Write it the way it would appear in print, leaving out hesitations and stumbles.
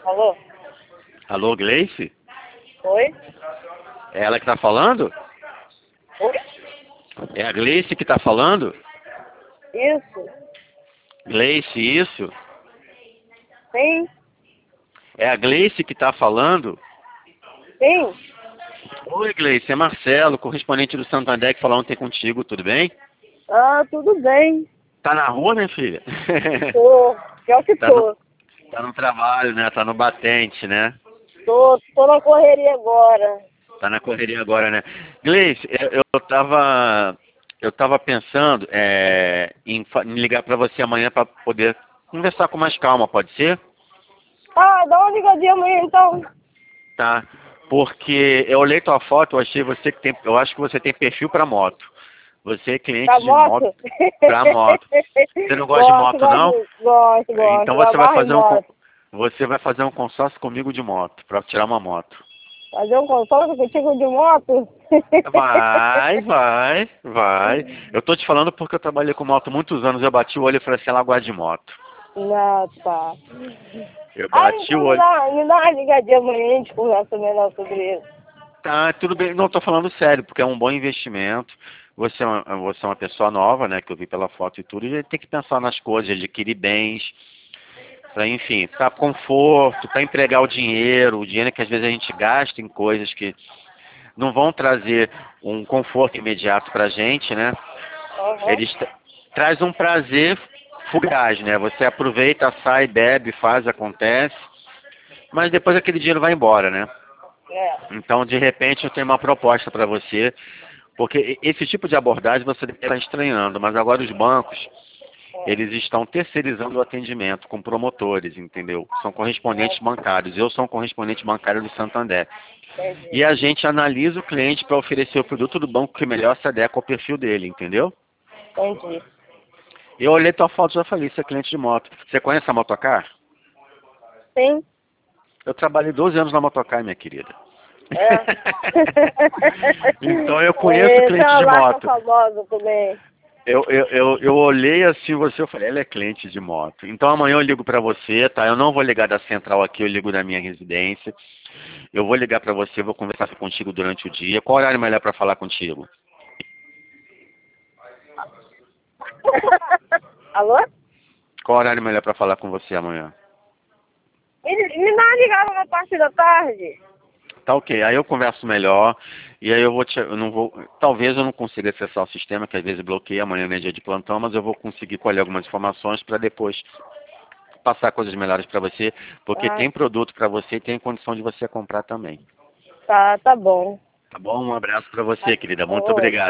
Alô? Alô, Gleice? Oi? É ela que tá falando? Oi? É a Gleice que tá falando? Isso? Gleice, isso? Sim? É a Gleice que tá falando? Sim? Oi, Gleice, é Marcelo, correspondente do Santander, que falou ontem contigo, tudo bem? Ah, tudo bem. Tá na rua, minha filha? Tô. Pior que Tá no, tô. tá no trabalho, né? Tá no batente, né? Tô na correria agora. Tá na correria agora, né? Gleice, eu tava pensando em ligar pra você amanhã pra poder conversar com mais calma, pode ser? Ah, dá uma ligadinha amanhã então. Tá. Porque eu olhei tua foto, eu acho que você tem perfil pra moto. Você é Pra cliente de moto moto? pra moto. Você não gosta de Gosto, moto, não? gosto. Então Eu amarro em moto. você vai fazer um consórcio comigo de moto, pra tirar uma moto. Fazer um consórcio contigo de moto? Vai. Eu tô te falando porque eu trabalhei com moto muitos anos, eu bati o olho e falei assim, ela gosta de moto. Não, tá. Eu Ah, bati o então olho. me dá uma ligadinha amanhã, a gente conversa melhor sobre isso. Tá, tudo bem. Não, tô falando sério, porque é um bom investimento. Você é uma pessoa nova, né, que eu vi pela foto e tudo, e a gente tem que pensar nas coisas, adquirir bens, para, enfim, para conforto, para empregar o dinheiro que às vezes a gente gasta em coisas que não vão trazer um conforto imediato pra gente, né? Aham. Eles traz um prazer fugaz, né? Você aproveita, sai, bebe, faz, acontece, mas depois aquele dinheiro vai embora, né? É. Então, de repente, eu tenho uma proposta para você, porque esse tipo de abordagem você deve estar estranhando, mas agora os bancos, eles estão terceirizando o atendimento com promotores, entendeu? São correspondentes bancários. Eu sou um correspondente bancário do Santander. Entendi. E a gente analisa o cliente para oferecer o produto do banco que melhor se adequa ao perfil dele, entendeu? Entendi. Eu olhei tua foto e já falei, você é cliente de moto. Você conhece a Motocar? Sim? Eu trabalhei 12 anos na Motocar, minha querida. É. Então eu conheço É, tem cliente uma de marca moto. famosa também. Eu olhei assim você, eu falei, ela é cliente de moto. Então amanhã eu ligo pra você, tá? Eu não vou ligar da central aqui, eu ligo da minha residência. Eu vou ligar pra você, vou conversar contigo durante o dia. Qual horário melhor pra falar contigo? Alô? Qual horário melhor pra falar com você amanhã? Me dá uma ligada na parte da tarde. Tá ok, aí eu converso melhor e aí eu não vou, talvez eu não consiga acessar o sistema, que às vezes bloqueia, amanhã não é dia de plantão, mas eu vou conseguir colher algumas informações para depois passar coisas melhores para você, porque Ah, tem produto para você e tem condição de você comprar também. tá bom. Tá bom? Um abraço para você, querida. Muito Ô, obrigado.